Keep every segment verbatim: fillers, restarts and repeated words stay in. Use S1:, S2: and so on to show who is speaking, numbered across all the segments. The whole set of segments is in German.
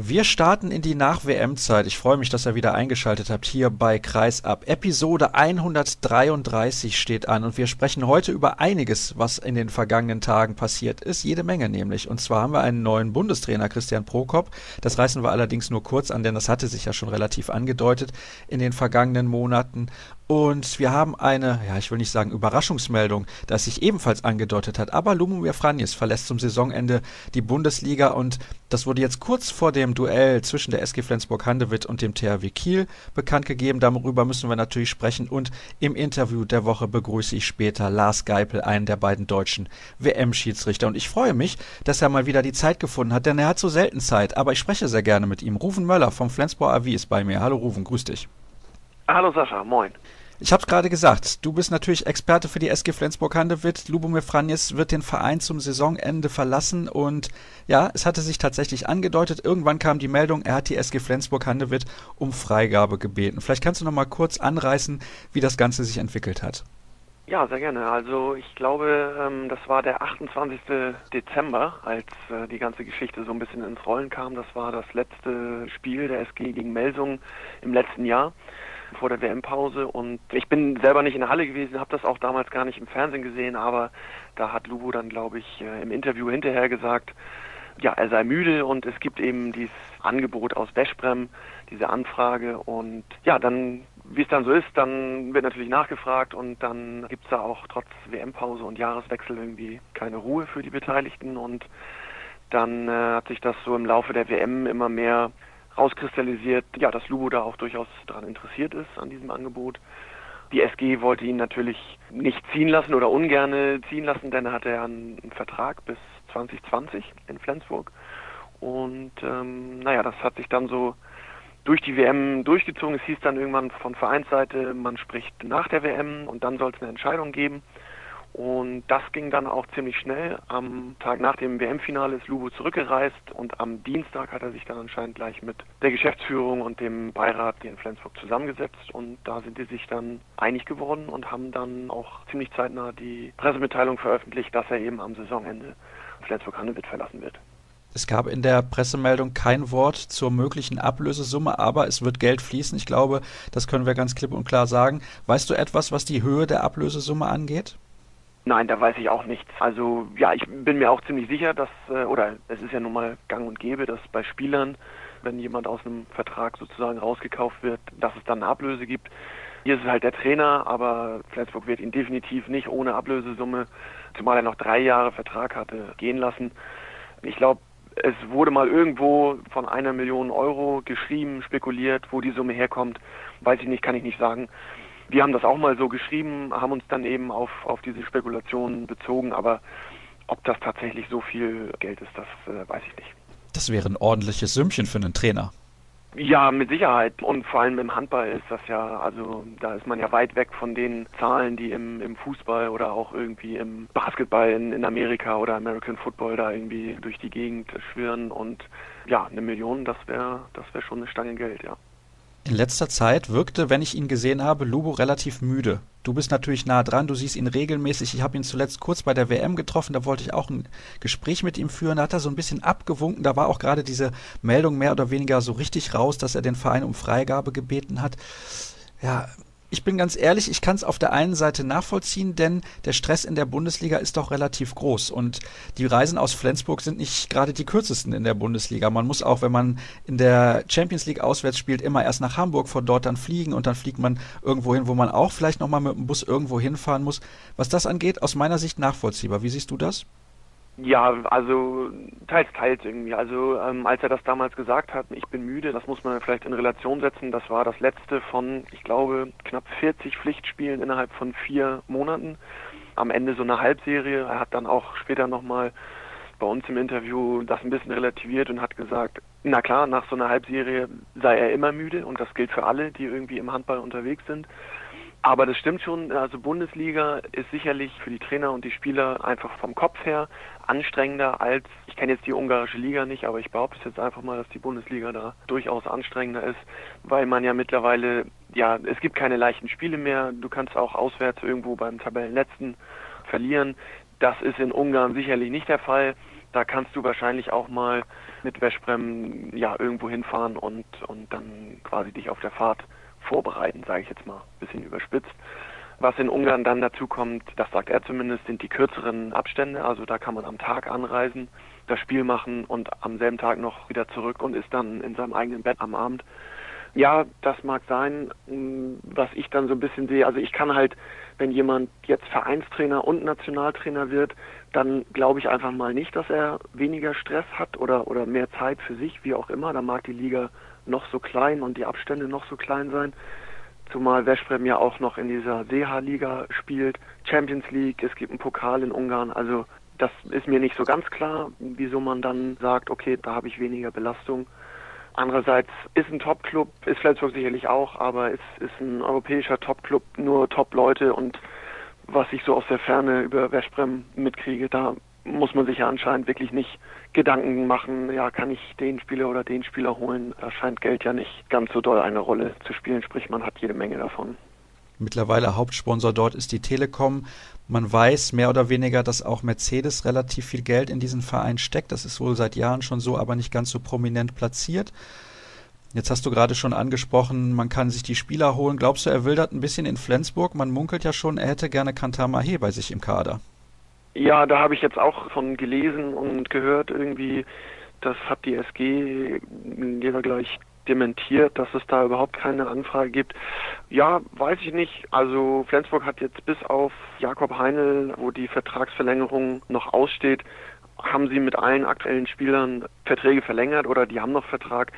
S1: Wir starten in die Nach-W M-Zeit. Ich freue mich, dass ihr wieder eingeschaltet habt hier bei Kreisab. Episode hundertdreiunddreißig steht an und wir sprechen heute über einiges, was in den vergangenen Tagen passiert ist. Jede Menge nämlich. Und zwar haben wir einen neuen Bundestrainer, Christian Prokop. Das reißen wir allerdings nur kurz an, denn das hatte sich ja schon relativ angedeutet in den vergangenen Monaten. Und wir haben eine, ja, ich will nicht sagen Überraschungsmeldung, das sich ebenfalls angedeutet hat. Aber Lubomir Vranjes verlässt zum Saisonende die Bundesliga und das wurde jetzt kurz vor dem Duell zwischen der S G Flensburg-Handewitt und dem T H W Kiel bekannt gegeben. Darüber müssen wir natürlich sprechen. Und im Interview der Woche begrüße ich später Lars Geipel, einen der beiden deutschen W M-Schiedsrichter. Und ich freue mich, dass er mal wieder die Zeit gefunden hat, denn er hat so selten Zeit. Aber ich spreche sehr gerne mit ihm. Ruven Möller vom Flensburg A V ist bei mir. Hallo Ruven, grüß dich.
S2: Hallo Sascha, moin.
S1: Ich habe es gerade gesagt, du bist natürlich Experte für die S G Flensburg-Handewitt. Lubomir Vranjes wird den Verein zum Saisonende verlassen und ja, es hatte sich tatsächlich angedeutet. Irgendwann kam die Meldung, er hat die S G Flensburg-Handewitt um Freigabe gebeten. Vielleicht kannst du noch mal kurz anreißen, wie das Ganze sich entwickelt hat.
S2: Ja, sehr gerne. Also ich glaube, das war der achtundzwanzigste Dezember, als die ganze Geschichte so ein bisschen ins Rollen kam. Das war das letzte Spiel der S G gegen Melsungen im letzten Jahr vor der W M-Pause und ich bin selber nicht in der Halle gewesen, habe das auch damals gar nicht im Fernsehen gesehen, aber da hat Lubo dann, glaube ich, im Interview hinterher gesagt, ja, er sei müde und es gibt eben dieses Angebot aus Veszprem, diese Anfrage und ja, dann, wie es dann so ist, dann wird natürlich nachgefragt und dann gibt es da auch trotz W M-Pause und Jahreswechsel irgendwie keine Ruhe für die Beteiligten und dann äh, hat sich das so im Laufe der W M immer mehr rauskristallisiert, ja, dass Lubo da auch durchaus daran interessiert ist, an diesem Angebot. Die S G wollte ihn natürlich nicht ziehen lassen oder ungerne ziehen lassen, denn er hatte ja einen Vertrag bis zwanzig zwanzig in Flensburg. Und ähm, naja, das hat sich dann so durch die W M durchgezogen. Es hieß dann irgendwann von Vereinsseite, man spricht nach der W M und dann soll es eine Entscheidung geben. Und das ging dann auch ziemlich schnell. Am Tag nach dem W M-Finale ist Lubo zurückgereist und am Dienstag hat er sich dann anscheinend gleich mit der Geschäftsführung und dem Beirat hier in Flensburg zusammengesetzt und da sind die sich dann einig geworden und haben dann auch ziemlich zeitnah die Pressemitteilung veröffentlicht, dass er eben am Saisonende Flensburg-Handewitt verlassen wird.
S1: Es gab in der Pressemeldung kein Wort zur möglichen Ablösesumme, aber es wird Geld fließen. Ich glaube, das können wir ganz klipp und klar sagen. Weißt du etwas, was die Höhe der Ablösesumme angeht?
S2: Nein, da weiß ich auch nichts. Also ja, ich bin mir auch ziemlich sicher, dass, oder es ist ja nun mal gang und gäbe, dass bei Spielern, wenn jemand aus einem Vertrag sozusagen rausgekauft wird, dass es dann eine Ablöse gibt. Hier ist es halt der Trainer, aber Flensburg wird ihn definitiv nicht ohne Ablösesumme, zumal er noch drei Jahre Vertrag hatte, gehen lassen. Ich glaube, es wurde mal irgendwo von einer Million Euro geschrieben, spekuliert, wo die Summe herkommt, weiß ich nicht, kann ich nicht sagen. Wir haben das auch mal so geschrieben, haben uns dann eben auf, auf diese Spekulationen bezogen, aber ob das tatsächlich so viel Geld ist, das äh, weiß ich nicht.
S1: Das wäre ein ordentliches Sümmchen für einen Trainer.
S2: Ja, mit Sicherheit. Und vor allem im Handball ist das ja, also da ist man ja weit weg von den Zahlen, die im, im Fußball oder auch irgendwie im Basketball in, in Amerika oder American Football da irgendwie durch die Gegend schwirren. Und ja, eine Million, das wäre das wäre schon eine Stange Geld, ja.
S1: In letzter Zeit wirkte, wenn ich ihn gesehen habe, Lubo relativ müde. Du bist natürlich nah dran, du siehst ihn regelmäßig. Ich habe ihn zuletzt kurz bei der W M getroffen, da wollte ich auch ein Gespräch mit ihm führen. Da hat er so ein bisschen abgewunken, da war auch gerade diese Meldung mehr oder weniger so richtig raus, dass er den Verein um Freigabe gebeten hat. Ja, ich bin ganz ehrlich, ich kann es auf der einen Seite nachvollziehen, denn der Stress in der Bundesliga ist doch relativ groß und die Reisen aus Flensburg sind nicht gerade die kürzesten in der Bundesliga. Man muss auch, wenn man in der Champions League auswärts spielt, immer erst nach Hamburg, von dort dann fliegen und dann fliegt man irgendwo hin, wo man auch vielleicht nochmal mit dem Bus irgendwo hinfahren muss. Was das angeht, aus meiner Sicht nachvollziehbar. Wie siehst du das?
S2: Ja, also teils, teils irgendwie. Also ähm, als er das damals gesagt hat, ich bin müde, das muss man vielleicht in Relation setzen. Das war das letzte von, ich glaube, knapp vierzig Pflichtspielen innerhalb von vier Monaten. Am Ende so eine Halbserie. Er hat dann auch später nochmal bei uns im Interview das ein bisschen relativiert und hat gesagt, na klar, nach so einer Halbserie sei er immer müde und das gilt für alle, die irgendwie im Handball unterwegs sind. Aber das stimmt schon, also Bundesliga ist sicherlich für die Trainer und die Spieler einfach vom Kopf her anstrengender als, ich kenne jetzt die ungarische Liga nicht, aber ich behaupte jetzt einfach mal, dass die Bundesliga da durchaus anstrengender ist, weil man ja mittlerweile, ja, es gibt keine leichten Spiele mehr, du kannst auch auswärts irgendwo beim Tabellenletzten verlieren. Das ist in Ungarn sicherlich nicht der Fall. Da kannst du wahrscheinlich auch mal mit Veszprém ja irgendwo hinfahren und, und dann quasi dich auf der Fahrt vorbereiten, sage ich jetzt mal, ein bisschen überspitzt. Was in Ungarn dann dazu kommt, das sagt er zumindest, sind die kürzeren Abstände. Also da kann man am Tag anreisen, das Spiel machen und am selben Tag noch wieder zurück und ist dann in seinem eigenen Bett am Abend. Ja, das mag sein, was ich dann so ein bisschen sehe. Also ich kann halt, wenn jemand jetzt Vereinstrainer und Nationaltrainer wird, dann glaube ich einfach mal nicht, dass er weniger Stress hat oder, oder mehr Zeit für sich, wie auch immer. Da mag die Liga noch so klein und die Abstände noch so klein sein. Zumal Veszprém ja auch noch in dieser S E H Liga spielt, Champions League, es gibt einen Pokal in Ungarn. Also das ist mir nicht so ganz klar, wieso man dann sagt, okay, da habe ich weniger Belastung. Andererseits ist ein Top-Club, ist Flensburg sicherlich auch, aber es ist ein europäischer Top-Club, nur Top-Leute, und was ich so aus der Ferne über Veszprém mitkriege, da muss man sich ja anscheinend wirklich nicht Gedanken machen, ja, kann ich den Spieler oder den Spieler holen? Da scheint Geld ja nicht ganz so doll eine Rolle zu spielen, sprich man hat jede Menge davon.
S1: Mittlerweile Hauptsponsor dort ist die Telekom. Man weiß mehr oder weniger, dass auch Mercedes relativ viel Geld in diesen Verein steckt. Das ist wohl seit Jahren schon so, aber nicht ganz so prominent platziert. Jetzt hast du gerade schon angesprochen, man kann sich die Spieler holen. Glaubst du, er will das ein bisschen in Flensburg? Man munkelt ja schon, er hätte gerne Cantar Mahé bei sich im Kader.
S2: Ja, da habe ich jetzt auch von gelesen und gehört irgendwie, das hat die S G lieber gleich dementiert, dass es da überhaupt keine Anfrage gibt. Ja, weiß ich nicht. Also Flensburg hat jetzt bis auf Jakob Heinl, wo die Vertragsverlängerung noch aussteht, haben sie mit allen aktuellen Spielern Verträge verlängert oder die haben noch Vertrag.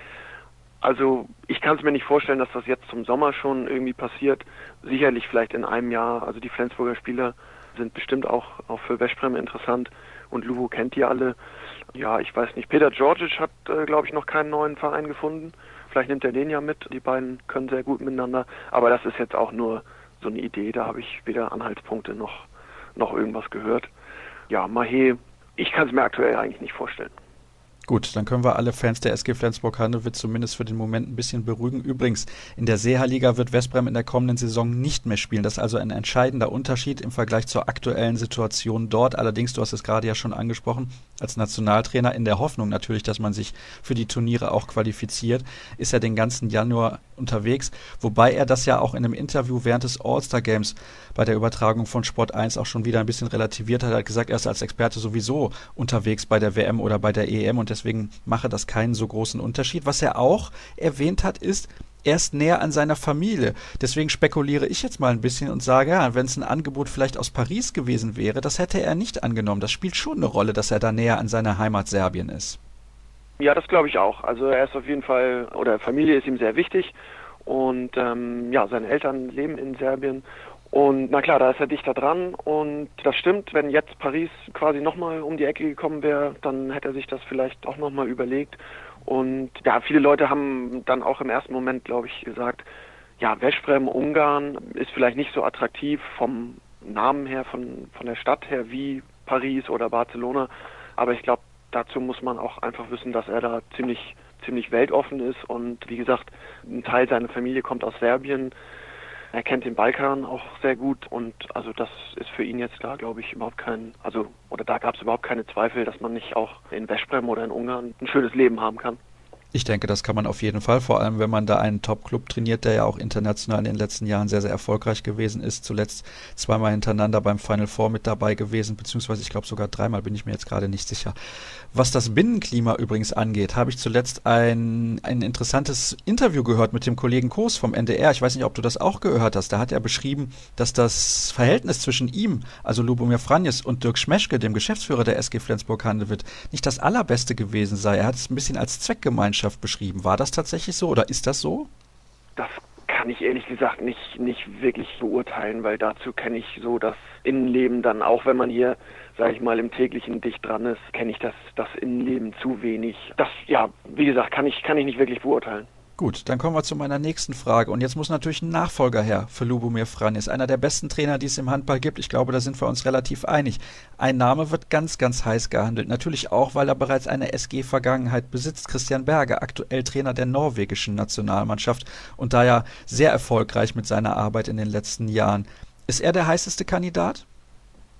S2: Also ich kann es mir nicht vorstellen, dass das jetzt zum Sommer schon irgendwie passiert. Sicherlich vielleicht in einem Jahr. Also die Flensburger Spieler sind bestimmt auch, auch für Veszprém interessant und Lubo kennt die alle. Ja, ich weiß nicht. Peter Djordjic hat, äh, glaube ich, noch keinen neuen Verein gefunden. Vielleicht nimmt er den ja mit. Die beiden können sehr gut miteinander. Aber das ist jetzt auch nur so eine Idee. Da habe ich weder Anhaltspunkte noch, noch irgendwas gehört. Ja, Mahé, ich kann es mir aktuell eigentlich nicht vorstellen.
S1: Gut, dann können wir alle Fans der S G Flensburg-Handewitt zumindest für den Moment ein bisschen beruhigen. Übrigens, in der S E H-Liga wird Veszprém in der kommenden Saison nicht mehr spielen. Das ist also ein entscheidender Unterschied im Vergleich zur aktuellen Situation dort. Allerdings, du hast es gerade ja schon angesprochen, als Nationaltrainer, in der Hoffnung natürlich, dass man sich für die Turniere auch qualifiziert, ist er den ganzen Januar unterwegs. Wobei er das ja auch in einem Interview während des All-Star-Games bei der Übertragung von Sport eins auch schon wieder ein bisschen relativiert hat. Er hat gesagt, er ist als Experte sowieso unterwegs bei der W M oder bei der E M und deswegen mache das keinen so großen Unterschied. Was er auch erwähnt hat, ist, er ist näher an seiner Familie. Deswegen spekuliere ich jetzt mal ein bisschen und sage, ja, wenn es ein Angebot vielleicht aus Paris gewesen wäre, das hätte er nicht angenommen. Das spielt schon eine Rolle, dass er da näher an seiner Heimat Serbien ist.
S2: Ja, das glaube ich auch. Also er ist auf jeden Fall, oder Familie ist ihm sehr wichtig und ähm, ja, seine Eltern leben in Serbien. Und na klar, da ist er dichter dran und das stimmt, wenn jetzt Paris quasi nochmal um die Ecke gekommen wäre, dann hätte er sich das vielleicht auch nochmal überlegt. Und ja, viele Leute haben dann auch im ersten Moment, glaube ich, gesagt, ja, Veszprém, Ungarn ist vielleicht nicht so attraktiv vom Namen her, von, von der Stadt her wie Paris oder Barcelona. Aber ich glaube, dazu muss man auch einfach wissen, dass er da ziemlich, ziemlich weltoffen ist und wie gesagt, ein Teil seiner Familie kommt aus Serbien. Er kennt den Balkan auch sehr gut und also das ist für ihn jetzt da, glaube ich, überhaupt kein, also oder da gab es überhaupt keine Zweifel, dass man nicht auch in Veszprém oder in Ungarn ein schönes Leben haben kann.
S1: Ich denke, das kann man auf jeden Fall, vor allem wenn man da einen Top-Club trainiert, der ja auch international in den letzten Jahren sehr, sehr erfolgreich gewesen ist. Zuletzt zweimal hintereinander beim Final Four mit dabei gewesen, beziehungsweise ich glaube sogar dreimal, bin ich mir jetzt gerade nicht sicher. Was das Binnenklima übrigens angeht, habe ich zuletzt ein, ein interessantes Interview gehört mit dem Kollegen Koos vom N D R. Ich weiß nicht, ob du das auch gehört hast. Da hat er beschrieben, dass das Verhältnis zwischen ihm, also Lubomir Franjes, und Dirk Schmeschke, dem Geschäftsführer der S G Flensburg-Handewitt, nicht das allerbeste gewesen sei. Er hat es ein bisschen als Zweckgemeinschaft beschrieben. War das tatsächlich so oder ist das so?
S2: Das kann ich ehrlich gesagt nicht, nicht wirklich beurteilen, weil dazu kenne ich so das Innenleben dann, auch wenn man hier, sage ich mal, im täglichen dicht dran ist, kenne ich das, das Innenleben zu wenig. Das, ja, wie gesagt, kann ich, kann ich nicht wirklich beurteilen.
S1: Gut, dann kommen wir zu meiner nächsten Frage. Und jetzt muss natürlich ein Nachfolger her für Lubomir Franjes. Einer der besten Trainer, die es im Handball gibt. Ich glaube, da sind wir uns relativ einig. Ein Name wird ganz, ganz heiß gehandelt. Natürlich auch, weil er bereits eine S G-Vergangenheit besitzt. Christian Berge, aktuell Trainer der norwegischen Nationalmannschaft und da ja sehr erfolgreich mit seiner Arbeit in den letzten Jahren. Ist er der heißeste Kandidat?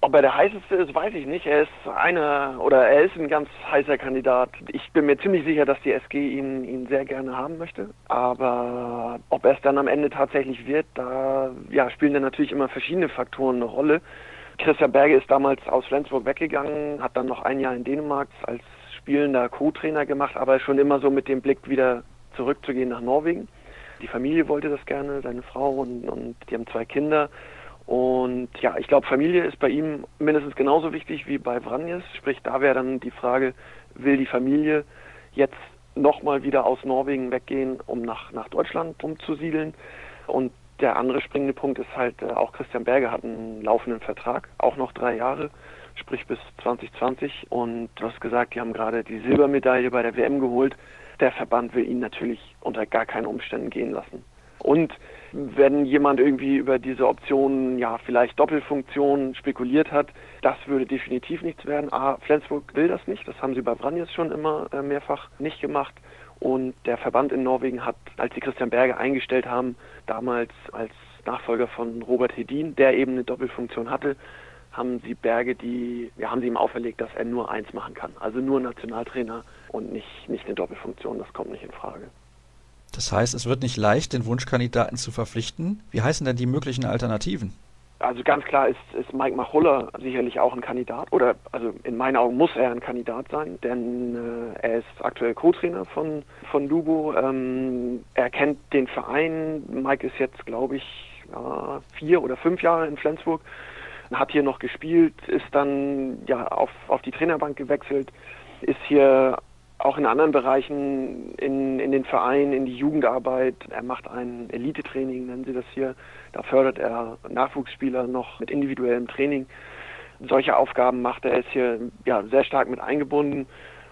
S2: Ob er der heißeste ist, weiß ich nicht. Er ist einer oder er ist ein ganz heißer Kandidat. Ich bin mir ziemlich sicher, dass die S G ihn, ihn sehr gerne haben möchte. Aber ob er es dann am Ende tatsächlich wird, da ja, spielen dann natürlich immer verschiedene Faktoren eine Rolle. Christian Berge ist damals aus Flensburg weggegangen, hat dann noch ein Jahr in Dänemark als spielender Co-Trainer gemacht, aber schon immer so mit dem Blick wieder zurückzugehen nach Norwegen. Die Familie wollte das gerne, seine Frau und, und die haben zwei Kinder. Und ja, ich glaube, Familie ist bei ihm mindestens genauso wichtig wie bei Vranjes. Sprich, da wäre dann die Frage, will die Familie jetzt nochmal wieder aus Norwegen weggehen, um nach, nach Deutschland umzusiedeln? Und der andere springende Punkt ist halt, äh, auch Christian Berge hat einen laufenden Vertrag, auch noch drei Jahre, sprich bis zwanzig zwanzig. Und du hast gesagt, die haben gerade die Silbermedaille bei der W M geholt. Der Verband will ihn natürlich unter gar keinen Umständen gehen lassen. Und wenn jemand irgendwie über diese Option, ja, vielleicht Doppelfunktion spekuliert hat, das würde definitiv nichts werden. A, Flensburg will das nicht, das haben sie bei Vranjes schon immer äh, mehrfach nicht gemacht. Und der Verband in Norwegen hat, als sie Christian Berge eingestellt haben, damals als Nachfolger von Robert Hedin, der eben eine Doppelfunktion hatte, haben sie Berge, die, ja, haben sie ihm auferlegt, dass er nur eins machen kann. Also nur Nationaltrainer und nicht, nicht eine Doppelfunktion, das kommt nicht in Frage.
S1: Das heißt, es wird nicht leicht, den Wunschkandidaten zu verpflichten. Wie heißen denn die möglichen Alternativen?
S2: Also ganz klar ist, ist Mike Machulla sicherlich auch ein Kandidat. Oder also in meinen Augen muss er ein Kandidat sein, denn äh, er ist aktuell Co-Trainer von, von Lubo. Ähm, er kennt den Verein. Mike ist jetzt, glaube ich, ja, vier oder fünf Jahre in Flensburg. Hat hier noch gespielt, ist dann ja auf, auf die Trainerbank gewechselt, ist hier auch in anderen Bereichen in, in den Vereinen, in die Jugendarbeit. Er macht ein Elite-Training, nennen sie das hier. Da fördert er Nachwuchsspieler noch mit individuellem Training. Solche Aufgaben macht er. Er ist hier ja, sehr stark mit eingebunden.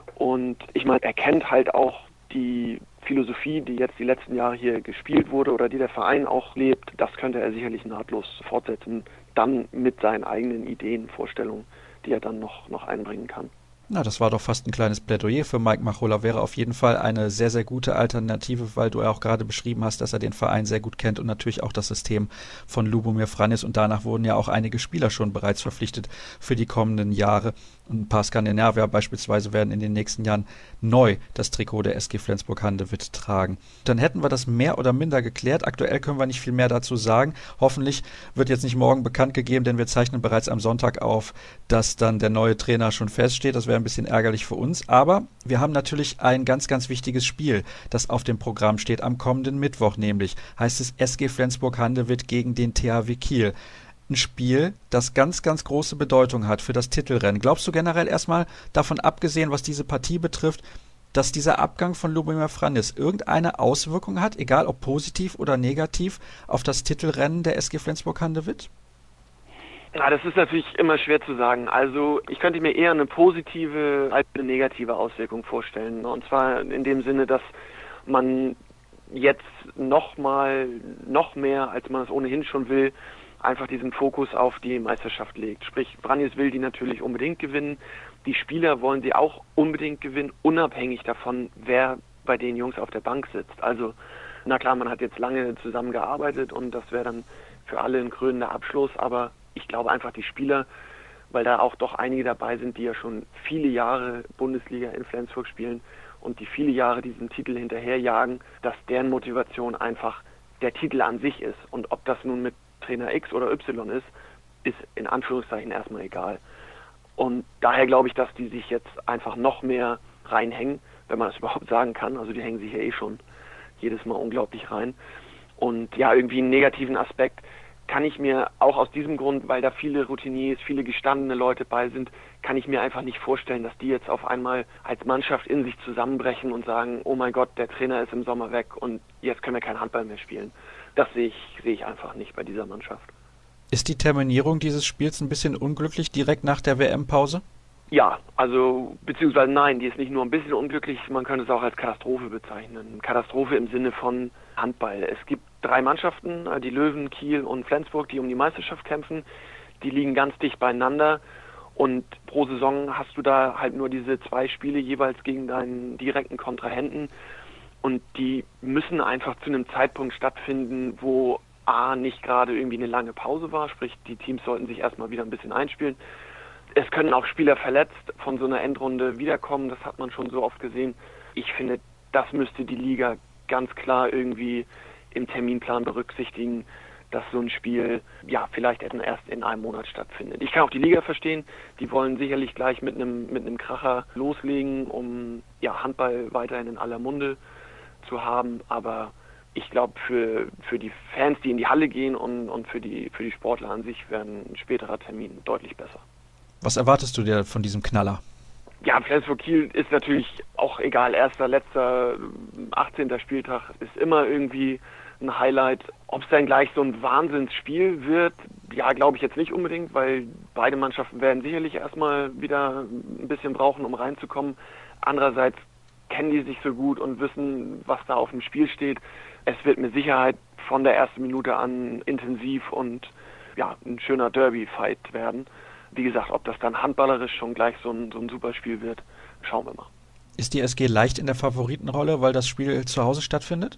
S2: Und ich meine, er kennt halt auch die Philosophie, die jetzt die letzten Jahre hier gespielt wurde oder die der Verein auch lebt. Das könnte er sicherlich nahtlos fortsetzen. Dann mit seinen eigenen Ideen, Vorstellungen, die er dann noch, noch einbringen kann.
S1: Na, das war doch fast ein kleines Plädoyer für Mike Machulla. Wäre auf jeden Fall eine sehr, sehr gute Alternative, weil du ja auch gerade beschrieben hast, dass er den Verein sehr gut kennt und natürlich auch das System von Lubomir Vranjes. Und danach wurden ja auch einige Spieler schon bereits verpflichtet für die kommenden Jahre. Und ein paar Skandinavier beispielsweise werden in den nächsten Jahren neu das Trikot der S G Flensburg-Handewitt tragen. Dann hätten wir das mehr oder minder geklärt. Aktuell können wir nicht viel mehr dazu sagen. Hoffentlich wird jetzt nicht morgen bekannt gegeben, denn wir zeichnen bereits am Sonntag auf, dass dann der neue Trainer schon feststeht. Das wäre ein bisschen ärgerlich für uns, aber wir haben natürlich ein ganz, ganz wichtiges Spiel, das auf dem Programm steht am kommenden Mittwoch, nämlich heißt es S G Flensburg-Handewitt gegen den T H W Kiel. Ein Spiel, das ganz, ganz große Bedeutung hat für das Titelrennen. Glaubst du generell erstmal, davon abgesehen, was diese Partie betrifft, dass dieser Abgang von Lubomir Vranjes irgendeine Auswirkung hat, egal ob positiv oder negativ, auf das Titelrennen der S G Flensburg-Handewitt?
S2: Ja, das ist natürlich immer schwer zu sagen. Also ich könnte mir eher eine positive als eine negative Auswirkung vorstellen. Und zwar in dem Sinne, dass man jetzt noch mal, noch mehr, als man es ohnehin schon will, einfach diesen Fokus auf die Meisterschaft legt. Sprich, Vranjes will die natürlich unbedingt gewinnen. Die Spieler wollen sie auch unbedingt gewinnen, unabhängig davon, wer bei den Jungs auf der Bank sitzt. Also, na klar, man hat jetzt lange zusammengearbeitet und das wäre dann für alle ein krönender Abschluss, aber ich glaube einfach die Spieler, weil da auch doch einige dabei sind, die ja schon viele Jahre Bundesliga in Flensburg spielen und die viele Jahre diesen Titel hinterherjagen, dass deren Motivation einfach der Titel an sich ist. Und ob das nun mit Trainer X oder Y ist, ist in Anführungszeichen erstmal egal. Und daher glaube ich, dass die sich jetzt einfach noch mehr reinhängen, wenn man das überhaupt sagen kann. Also die hängen sich ja eh schon jedes Mal unglaublich rein. Und ja, irgendwie einen negativen Aspekt kann ich mir auch aus diesem Grund, weil da viele Routiniers, viele gestandene Leute bei sind, kann ich mir einfach nicht vorstellen, dass die jetzt auf einmal als Mannschaft in sich zusammenbrechen und sagen, oh mein Gott, der Trainer ist im Sommer weg und jetzt können wir kein Handball mehr spielen. Das sehe ich, sehe ich einfach nicht bei dieser Mannschaft.
S1: Ist die Terminierung dieses Spiels ein bisschen unglücklich direkt nach der W M-Pause?
S2: Ja, also beziehungsweise nein, die ist nicht nur ein bisschen unglücklich, man könnte es auch als Katastrophe bezeichnen. Katastrophe im Sinne von Handball. Es gibt drei Mannschaften, die Löwen, Kiel und Flensburg, die um die Meisterschaft kämpfen. Die liegen ganz dicht beieinander und pro Saison hast du da halt nur diese zwei Spiele jeweils gegen deinen direkten Kontrahenten und die müssen einfach zu einem Zeitpunkt stattfinden, wo A, nicht gerade irgendwie eine lange Pause war, sprich die Teams sollten sich erstmal wieder ein bisschen einspielen. Es können auch Spieler verletzt von so einer Endrunde wiederkommen, das hat man schon so oft gesehen. Ich finde, das müsste die Liga ganz klar irgendwie im Terminplan berücksichtigen, dass so ein Spiel ja vielleicht erst in einem Monat stattfindet. Ich kann auch die Liga verstehen, die wollen sicherlich gleich mit einem mit einem Kracher loslegen, um ja Handball weiterhin in aller Munde zu haben, aber ich glaube, für, für die Fans, die in die Halle gehen und, und für die für die Sportler an sich wäre ein späterer Termin deutlich besser.
S1: Was erwartest du dir von diesem Knaller?
S2: Ja, Flensburg-Kiel ist natürlich auch egal, erster, letzter, achtzehnter Spieltag ist immer irgendwie ein Highlight. Ob es dann gleich so ein Wahnsinnsspiel wird, ja, glaube ich jetzt nicht unbedingt, weil beide Mannschaften werden sicherlich erstmal wieder ein bisschen brauchen, um reinzukommen. Andererseits kennen die sich so gut und wissen, was da auf dem Spiel steht. Es wird mit Sicherheit von der ersten Minute an intensiv und ja, ein schöner Derby-Fight werden. Wie gesagt, ob das dann handballerisch schon gleich so ein, so ein super Spiel wird, schauen wir mal.
S1: Ist die S G leicht in der Favoritenrolle, weil das Spiel zu Hause stattfindet?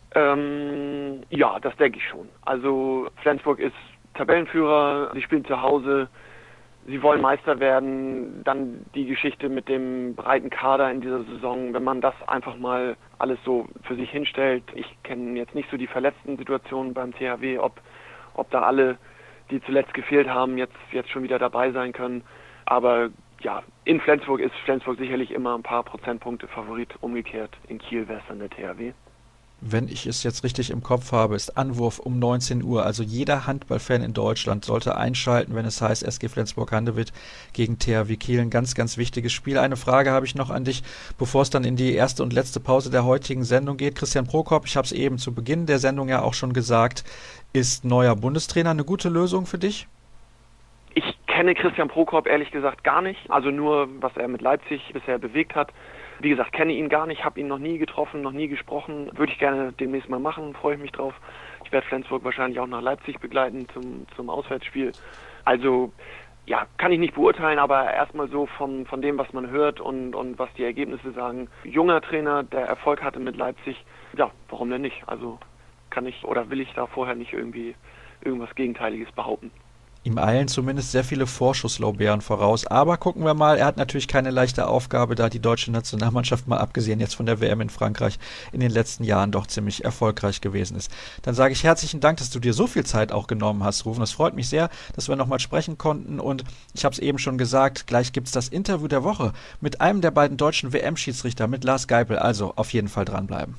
S2: Ähm, ja, das denke ich schon. Also Flensburg ist Tabellenführer, sie spielen zu Hause, sie wollen Meister werden. Dann die Geschichte mit dem breiten Kader in dieser Saison, wenn man das einfach mal alles so für sich hinstellt. Ich kenne jetzt nicht so die verletzten Situationen beim T H W, ob, ob da alle, die zuletzt gefehlt haben, jetzt, jetzt schon wieder dabei sein können. Aber ja, in Flensburg ist Flensburg sicherlich immer ein paar Prozentpunkte Favorit. Umgekehrt in Kiel wäre es dann der T H W.
S1: Wenn ich es jetzt richtig im Kopf habe, ist Anwurf um neunzehn Uhr. Also jeder Handballfan in Deutschland sollte einschalten, wenn es heißt S G Flensburg-Handewitt gegen T H W Kiel. Ein ganz, ganz wichtiges Spiel. Eine Frage habe ich noch an dich, bevor es dann in die erste und letzte Pause der heutigen Sendung geht. Christian Prokop, ich habe es eben zu Beginn der Sendung ja auch schon gesagt, ist neuer Bundestrainer. Eine gute Lösung für dich?
S2: Ich kenne Christian Prokop ehrlich gesagt gar nicht. Also nur, was er mit Leipzig bisher bewegt hat. Wie gesagt, kenne ihn gar nicht, habe ihn noch nie getroffen, noch nie gesprochen. Würde ich gerne demnächst mal machen, freue ich mich drauf. Ich werde Flensburg wahrscheinlich auch nach Leipzig begleiten zum, zum Auswärtsspiel. Also, ja, kann ich nicht beurteilen, aber erstmal so von, von dem, was man hört und, und was die Ergebnisse sagen. Junger Trainer, der Erfolg hatte mit Leipzig, ja, warum denn nicht? Also kann ich oder will ich da vorher nicht irgendwie irgendwas Gegenteiliges behaupten.
S1: Ihm eilen zumindest sehr viele Vorschusslorbeeren voraus. Aber gucken wir mal, er hat natürlich keine leichte Aufgabe, da die deutsche Nationalmannschaft, mal abgesehen jetzt von der W M in Frankreich, in den letzten Jahren doch ziemlich erfolgreich gewesen ist. Dann sage ich herzlichen Dank, dass du dir so viel Zeit auch genommen hast, Rufen. Es freut mich sehr, dass wir nochmal sprechen konnten. Und ich habe es eben schon gesagt, gleich gibt es das Interview der Woche mit einem der beiden deutschen W M-Schiedsrichter, mit Lars Geipel. Also auf jeden Fall dranbleiben.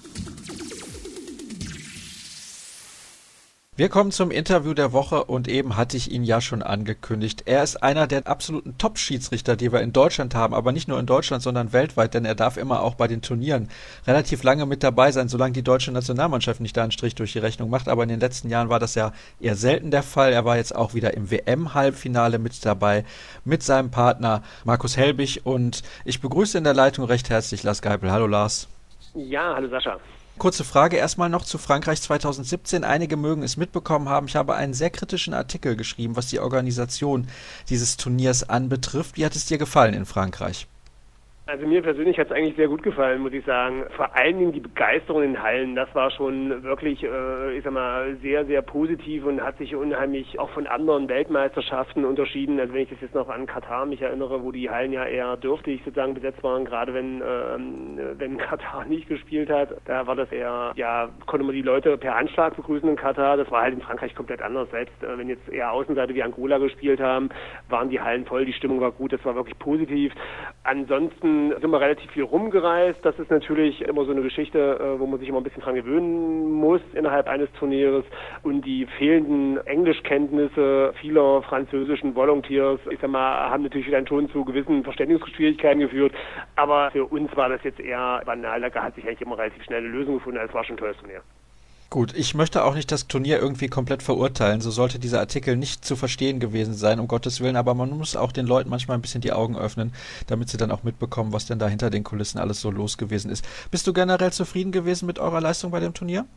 S1: Wir kommen zum Interview der Woche und eben hatte ich ihn ja schon angekündigt. Er ist einer der absoluten Top-Schiedsrichter, die wir in Deutschland haben, aber nicht nur in Deutschland, sondern weltweit, denn er darf immer auch bei den Turnieren relativ lange mit dabei sein, solange die deutsche Nationalmannschaft nicht da einen Strich durch die Rechnung macht. Aber in den letzten Jahren war das ja eher selten der Fall. Er war jetzt auch wieder im W M-Halbfinale mit dabei, mit seinem Partner Markus Helbig. Und ich begrüße in der Leitung recht herzlich Lars Geipel. Hallo Lars.
S3: Ja, hallo Sascha.
S1: Kurze Frage erstmal noch zu Frankreich zwanzig siebzehn. Einige mögen es mitbekommen haben. Ich habe einen sehr kritischen Artikel geschrieben, was die Organisation dieses Turniers anbetrifft. Wie hat es dir gefallen in Frankreich?
S3: Also mir persönlich hat es eigentlich sehr gut gefallen, muss ich sagen. Vor allen Dingen die Begeisterung in den Hallen, das war schon wirklich, äh, ich sag mal, sehr, sehr positiv und hat sich unheimlich auch von anderen Weltmeisterschaften unterschieden. Also wenn ich das jetzt noch an Katar mich erinnere, wo die Hallen ja eher dürftig sozusagen besetzt waren, gerade wenn ähm, wenn Katar nicht gespielt hat, da war das eher, ja, konnte man die Leute per Anschlag begrüßen in Katar. Das war halt in Frankreich komplett anders. Selbst äh, wenn jetzt eher Außenseite wie Angola gespielt haben, waren die Hallen voll, die Stimmung war gut, das war wirklich positiv. Ansonsten sind wir relativ viel rumgereist. Das ist natürlich immer so eine Geschichte, wo man sich immer ein bisschen dran gewöhnen muss innerhalb eines Turnieres. Und die fehlenden Englischkenntnisse vieler französischen Volunteers, ich sag mal, haben natürlich dann schon zu gewissen Verständigungsschwierigkeiten geführt. Aber für uns war das jetzt eher banal. Da hat sich eigentlich immer relativ schnell eine Lösung gefunden. Es war schon ein tolles Turnier.
S1: Gut, ich möchte auch nicht das Turnier irgendwie komplett verurteilen. So sollte dieser Artikel nicht zu verstehen gewesen sein, um Gottes Willen. Aber man muss auch den Leuten manchmal ein bisschen die Augen öffnen, damit sie dann auch mitbekommen, was denn da hinter den Kulissen alles so los gewesen ist. Bist du generell zufrieden gewesen mit eurer Leistung bei dem Turnier?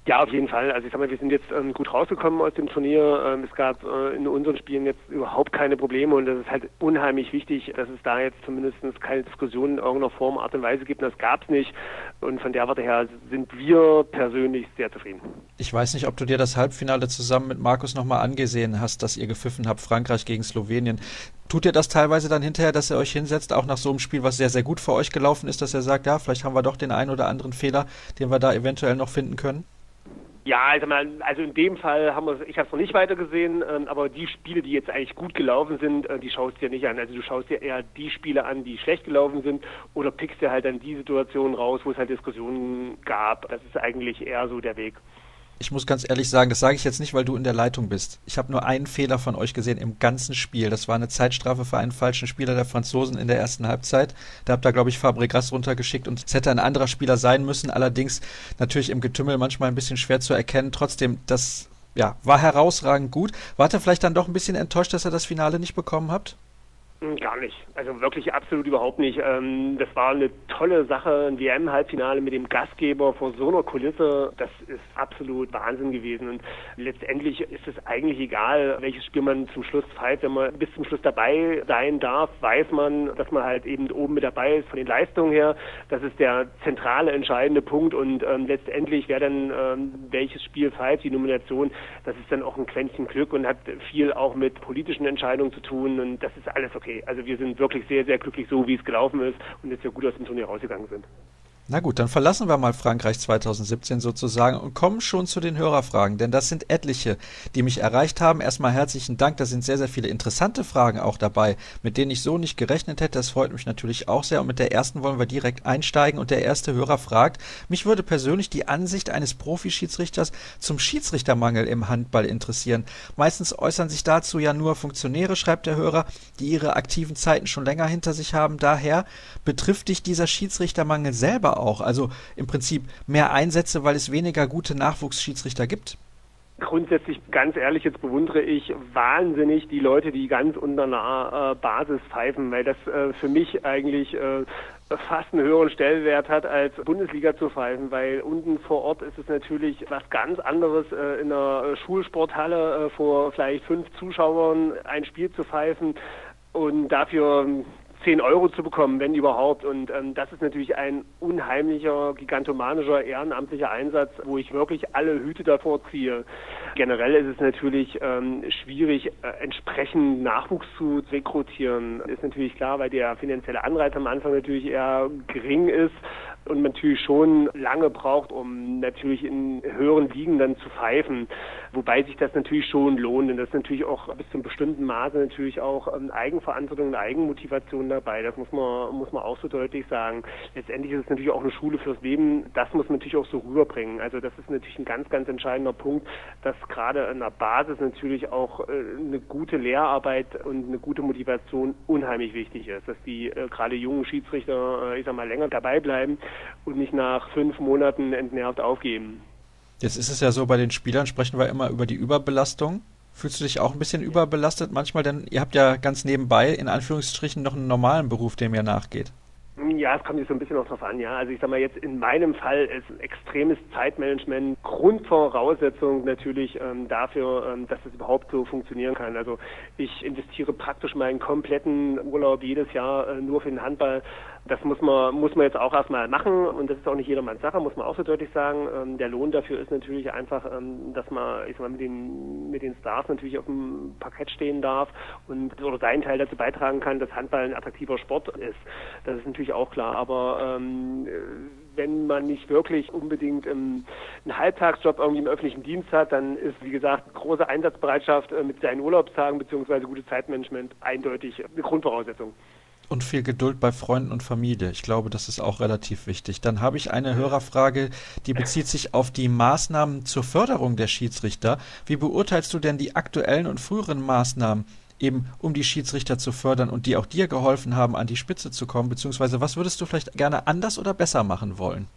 S3: Ja, auf jeden Fall. Also ich sag mal, wir sind jetzt ähm, gut rausgekommen aus dem Turnier. Ähm, es gab äh, in unseren Spielen jetzt überhaupt keine Probleme und das ist halt unheimlich wichtig, dass es da jetzt zumindest keine Diskussion in irgendeiner Form, Art und Weise gibt. Das gab es nicht und von der Warte her sind wir persönlich sehr zufrieden.
S1: Ich weiß nicht, ob du dir das Halbfinale zusammen mit Markus nochmal angesehen hast, dass ihr gepfiffen habt, Frankreich gegen Slowenien. Tut ihr das teilweise dann hinterher, dass ihr euch hinsetzt, auch nach so einem Spiel, was sehr, sehr gut für euch gelaufen ist, dass ihr sagt, ja, vielleicht haben wir doch den einen oder anderen Fehler, den wir da eventuell noch finden können?
S3: Ja, also, mal, also in dem Fall haben wir, ich habe es noch nicht weiter gesehen, ähm, aber die Spiele, die jetzt eigentlich gut gelaufen sind, äh, die schaust du dir nicht an. Also du schaust dir eher die Spiele an, die schlecht gelaufen sind oder pickst dir halt dann die Situationen raus, wo es halt Diskussionen gab. Das ist eigentlich eher so der Weg.
S1: Ich muss ganz ehrlich sagen, das sage ich jetzt nicht, weil du in der Leitung bist. Ich habe nur einen Fehler von euch gesehen im ganzen Spiel. Das war eine Zeitstrafe für einen falschen Spieler der Franzosen in der ersten Halbzeit. Da habt ihr, glaube ich, Fabregas runtergeschickt und es hätte ein anderer Spieler sein müssen. Allerdings natürlich im Getümmel manchmal ein bisschen schwer zu erkennen. Trotzdem, das ja, war herausragend gut. Wart ihr vielleicht dann doch ein bisschen enttäuscht, dass ihr das Finale nicht bekommen habt?
S3: Gar nicht. Also wirklich absolut überhaupt nicht. Das war eine tolle Sache, ein W M-Halbfinale mit dem Gastgeber vor so einer Kulisse. Das ist absolut Wahnsinn gewesen. Und letztendlich ist es eigentlich egal, welches Spiel man zum Schluss pfeift. Wenn man bis zum Schluss dabei sein darf, weiß man, dass man halt eben oben mit dabei ist von den Leistungen her. Das ist der zentrale, entscheidende Punkt. Und ähm, letztendlich, wer dann ähm, welches Spiel pfeift, die Nomination, das ist dann auch ein Quäntchen Glück und hat viel auch mit politischen Entscheidungen zu tun. Und das ist alles okay. Also wir sind wirklich sehr, sehr glücklich, so wie es gelaufen ist und jetzt ja gut aus dem Turnier rausgegangen sind.
S1: Na gut, dann verlassen wir mal Frankreich zwanzig siebzehn sozusagen und kommen schon zu den Hörerfragen, denn das sind etliche, die mich erreicht haben. Erstmal herzlichen Dank, da sind sehr, sehr viele interessante Fragen auch dabei, mit denen ich so nicht gerechnet hätte. Das freut mich natürlich auch sehr und mit der ersten wollen wir direkt einsteigen und der erste Hörer fragt, mich würde persönlich die Ansicht eines Profischiedsrichters zum Schiedsrichtermangel im Handball interessieren. Meistens äußern sich dazu ja nur Funktionäre, schreibt der Hörer, die ihre aktiven Zeiten schon länger hinter sich haben. Daher betrifft dich dieser Schiedsrichtermangel selber auch, also im Prinzip mehr Einsätze, weil es weniger gute Nachwuchsschiedsrichter gibt?
S3: Grundsätzlich, ganz ehrlich, jetzt bewundere ich wahnsinnig die Leute, die ganz unter einer äh, Basis pfeifen, weil das äh, für mich eigentlich äh, fast einen höheren Stellenwert hat, als Bundesliga zu pfeifen, weil unten vor Ort ist es natürlich was ganz anderes, äh, in einer Schulsporthalle äh, vor vielleicht fünf Zuschauern ein Spiel zu pfeifen und dafür zehn Euro zu bekommen, wenn überhaupt. Und ähm, das ist natürlich ein unheimlicher, gigantomanischer, ehrenamtlicher Einsatz, wo ich wirklich alle Hüte davor ziehe. Generell ist es natürlich ähm, schwierig, äh, entsprechend Nachwuchs zu rekrutieren. Ist natürlich klar, weil der finanzielle Anreiz am Anfang natürlich eher gering ist und man natürlich schon lange braucht, um natürlich in höheren Ligen dann zu pfeifen. Wobei sich das natürlich schon lohnt. Und das ist natürlich auch bis zu einem bestimmten Maße natürlich auch ähm, Eigenverantwortung und Eigenmotivation dabei. Das muss man, muss man auch so deutlich sagen. Letztendlich ist es natürlich auch eine Schule fürs Leben. Das muss man natürlich auch so rüberbringen. Also das ist natürlich ein ganz, ganz entscheidender Punkt, dass gerade an der Basis natürlich auch äh, eine gute Lehrarbeit und eine gute Motivation unheimlich wichtig ist. Dass die äh, gerade jungen Schiedsrichter, äh, ich sag mal, länger dabei bleiben und nicht nach fünf Monaten entnervt aufgeben.
S1: Jetzt ist es ja so, bei den Spielern sprechen wir immer über die Überbelastung. Fühlst du dich auch ein bisschen überbelastet manchmal? Denn ihr habt ja ganz nebenbei, in Anführungsstrichen, noch einen normalen Beruf, dem ihr nachgeht.
S3: Ja, es kommt jetzt so ein bisschen auch drauf an, ja. Also ich sag mal jetzt, in meinem Fall ist ein extremes Zeitmanagement Grundvoraussetzung natürlich ähm, dafür, ähm, dass es überhaupt so funktionieren kann. Also ich investiere praktisch meinen kompletten Urlaub jedes Jahr äh, nur für den Handball. Das muss man muss man jetzt auch erstmal machen und das ist auch nicht jedermanns Sache, muss man auch so deutlich sagen. Ähm, der Lohn dafür ist natürlich einfach, ähm, dass man, ich sag mal, mit den mit den Stars natürlich auf dem Parkett stehen darf und oder seinen Teil dazu beitragen kann, dass Handball ein attraktiver Sport ist. Das ist natürlich auch klar, aber ähm, wenn man nicht wirklich unbedingt ähm, einen Halbtagsjob irgendwie im öffentlichen Dienst hat, dann ist, wie gesagt, große Einsatzbereitschaft äh, mit seinen Urlaubstagen bzw. gutes Zeitmanagement eindeutig eine Grundvoraussetzung.
S1: Und viel Geduld bei Freunden und Familie. Ich glaube, das ist auch relativ wichtig. Dann habe ich eine Hörerfrage, die bezieht sich auf die Maßnahmen zur Förderung der Schiedsrichter. Wie beurteilst du denn die aktuellen und früheren Maßnahmen, eben um die Schiedsrichter zu fördern und die auch dir geholfen haben, an die Spitze zu kommen? Beziehungsweise was würdest du vielleicht gerne anders oder besser machen wollen?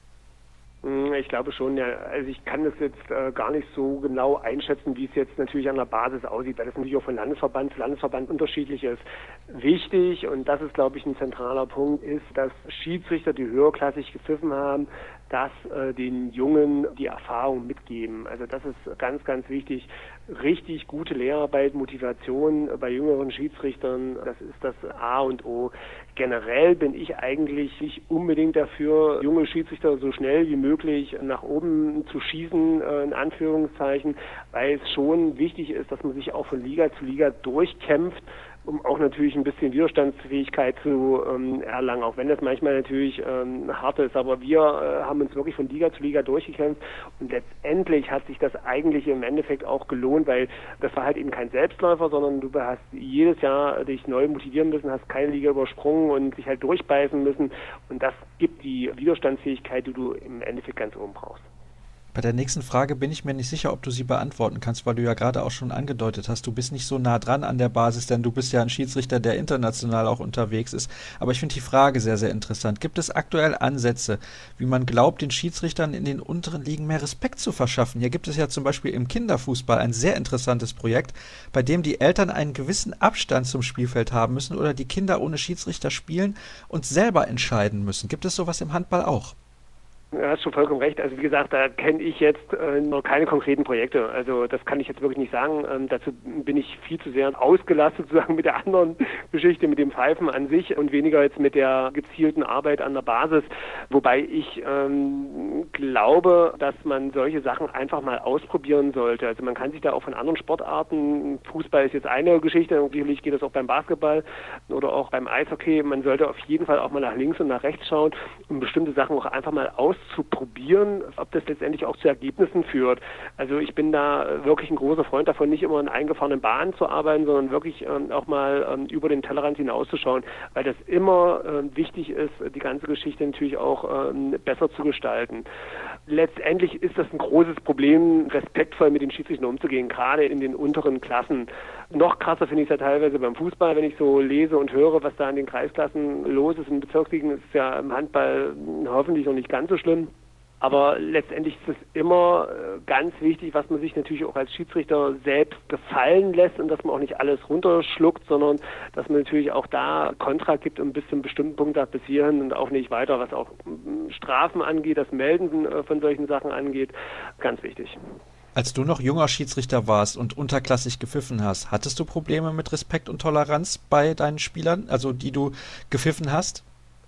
S3: Ich glaube schon, ja. Also ich kann das jetzt äh, gar nicht so genau einschätzen, wie es jetzt natürlich an der Basis aussieht, weil das natürlich auch von Landesverband zu Landesverband unterschiedlich ist. Wichtig, und das ist, glaube ich, ein zentraler Punkt, ist, dass Schiedsrichter, die höherklassig gepfiffen haben, dass äh, den Jungen die Erfahrung mitgeben. Also das ist ganz, ganz wichtig. Richtig gute Lehrarbeit, Motivation bei jüngeren Schiedsrichtern, das ist das A und O. Generell bin ich eigentlich nicht unbedingt dafür, junge Schiedsrichter so schnell wie möglich nach oben zu schießen, in Anführungszeichen, weil es schon wichtig ist, dass man sich auch von Liga zu Liga durchkämpft, um auch natürlich ein bisschen Widerstandsfähigkeit zu ähm, erlangen, auch wenn das manchmal natürlich ähm, hart ist. Aber wir äh, haben uns wirklich von Liga zu Liga durchgekämpft und letztendlich hat sich das eigentlich im Endeffekt auch gelohnt, weil das war halt eben kein Selbstläufer, sondern du hast jedes Jahr dich neu motivieren müssen, hast keine Liga übersprungen und dich halt durchbeißen müssen und das gibt die Widerstandsfähigkeit, die du im Endeffekt ganz oben brauchst.
S1: Bei der nächsten Frage bin ich mir nicht sicher, ob du sie beantworten kannst, weil du ja gerade auch schon angedeutet hast, du bist nicht so nah dran an der Basis, denn du bist ja ein Schiedsrichter, der international auch unterwegs ist. Aber ich finde die Frage sehr, sehr interessant. Gibt es aktuell Ansätze, wie man glaubt, den Schiedsrichtern in den unteren Ligen mehr Respekt zu verschaffen? Hier gibt es ja zum Beispiel im Kinderfußball ein sehr interessantes Projekt, bei dem die Eltern einen gewissen Abstand zum Spielfeld haben müssen oder die Kinder ohne Schiedsrichter spielen und selber entscheiden müssen. Gibt es sowas im Handball auch?
S3: Ja, hast schon vollkommen recht. Also wie gesagt, da kenne ich jetzt äh, noch keine konkreten Projekte. Also das kann ich jetzt wirklich nicht sagen. Ähm, dazu bin ich viel zu sehr ausgelastet sozusagen mit der anderen Geschichte, mit dem Pfeifen an sich und weniger jetzt mit der gezielten Arbeit an der Basis. Wobei ich ähm, glaube, dass man solche Sachen einfach mal ausprobieren sollte. Also man kann sich da auch von anderen Sportarten, Fußball ist jetzt eine Geschichte, sicherlich geht das auch beim Basketball oder auch beim Eishockey. Man sollte auf jeden Fall auch mal nach links und nach rechts schauen und bestimmte Sachen auch einfach mal aus zu probieren, ob das letztendlich auch zu Ergebnissen führt. Also ich bin da wirklich ein großer Freund davon, nicht immer in eingefahrenen Bahnen zu arbeiten, sondern wirklich ähm, auch mal ähm, über den Tellerrand hinauszuschauen, weil das immer ähm, wichtig ist, die ganze Geschichte natürlich auch ähm, besser zu gestalten. Letztendlich ist das ein großes Problem, respektvoll mit den Schiedsrichtern umzugehen, gerade in den unteren Klassen. Noch krasser finde ich es ja teilweise beim Fußball, wenn ich so lese und höre, was da in den Kreisklassen los ist. In Bezirksligen ist es ja im Handball hoffentlich noch nicht ganz so schlimm. Aber letztendlich ist es immer ganz wichtig, was man sich natürlich auch als Schiedsrichter selbst gefallen lässt und dass man auch nicht alles runterschluckt, sondern dass man natürlich auch da Kontra gibt und bis zu einem bestimmten Punkt da bis hierhin und auch nicht weiter, was auch Strafen angeht, das Melden von solchen Sachen angeht. Ganz wichtig.
S1: Als du noch junger Schiedsrichter warst und unterklassig gepfiffen hast, hattest du Probleme mit Respekt und Toleranz bei deinen Spielern, also die du gepfiffen hast?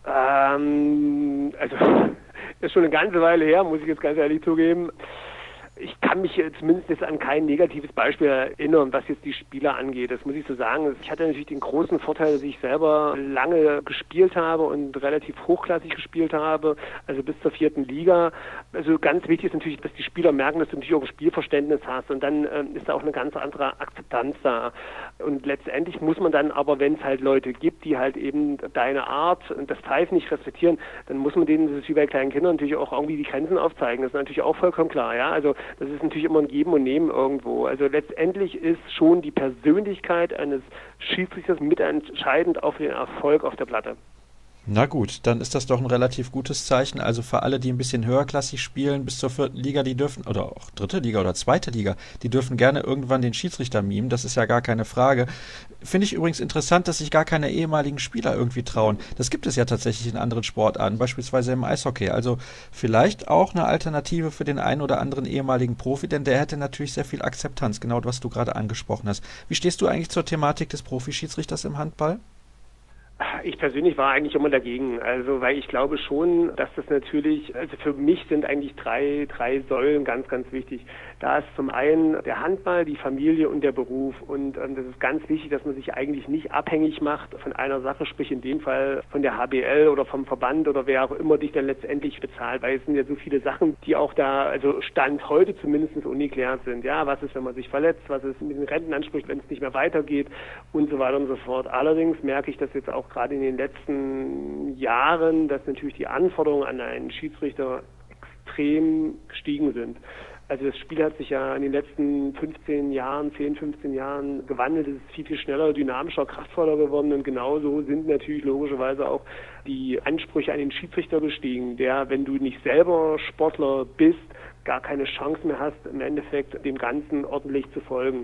S3: Ähm, also das ist schon eine ganze Weile her, muss ich jetzt ganz ehrlich zugeben. Ich kann mich zumindest jetzt an kein negatives Beispiel erinnern, was jetzt die Spieler angeht. Das muss ich so sagen. Ich hatte natürlich den großen Vorteil, dass ich selber lange gespielt habe und relativ hochklassig gespielt habe, also bis zur vierten Liga. Also ganz wichtig ist natürlich, dass die Spieler merken, dass du natürlich auch ein Spielverständnis hast und dann ähm, ist da auch eine ganz andere Akzeptanz da. Und letztendlich muss man dann aber, wenn es halt Leute gibt, die halt eben deine Art und das Pfeifen nicht respektieren, dann muss man denen, das ist wie bei kleinen Kindern, natürlich auch irgendwie die Grenzen aufzeigen. Das ist natürlich auch vollkommen klar, ja. Also das ist natürlich immer ein Geben und Nehmen irgendwo. Also letztendlich ist schon die Persönlichkeit eines Schiedsrichters mitentscheidend auf den Erfolg auf der Platte.
S1: Na gut, dann ist das doch ein relativ gutes Zeichen. Also für alle, die ein bisschen höherklassig spielen, bis zur vierten Liga, die dürfen, oder auch dritte Liga oder zweite Liga, die dürfen gerne irgendwann den Schiedsrichter mimen, das ist ja gar keine Frage. Finde ich übrigens interessant, dass sich gar keine ehemaligen Spieler irgendwie trauen. Das gibt es ja tatsächlich in anderen Sportarten, beispielsweise im Eishockey. Also vielleicht auch eine Alternative für den einen oder anderen ehemaligen Profi, denn der hätte natürlich sehr viel Akzeptanz, genau was du gerade angesprochen hast. Wie stehst du eigentlich zur Thematik des Profischiedsrichters im Handball?
S3: Ich persönlich war eigentlich immer dagegen, also weil ich glaube schon, dass das natürlich, also für mich sind eigentlich drei, drei Säulen ganz, ganz wichtig. Da ist zum einen der Handball, die Familie und der Beruf und ähm, das ist ganz wichtig, dass man sich eigentlich nicht abhängig macht von einer Sache, sprich in dem Fall von der H B L oder vom Verband oder wer auch immer dich dann letztendlich bezahlt, weil es sind ja so viele Sachen, die auch da, also Stand heute zumindest ungeklärt sind. Ja, was ist, wenn man sich verletzt, was ist mit den Rentenansprüchen, wenn es nicht mehr weitergeht und so weiter und so fort. Allerdings merke ich das jetzt auch gerade in den letzten Jahren, dass natürlich die Anforderungen an einen Schiedsrichter extrem gestiegen sind. Also das Spiel hat sich ja in den letzten fünfzehn Jahren, zehn, fünfzehn Jahren gewandelt. Es ist viel, viel schneller, dynamischer, kraftvoller geworden und genauso sind natürlich logischerweise auch die Ansprüche an den Schiedsrichter gestiegen, der, wenn du nicht selber Sportler bist, gar keine Chance mehr hast, im Endeffekt dem Ganzen ordentlich zu folgen.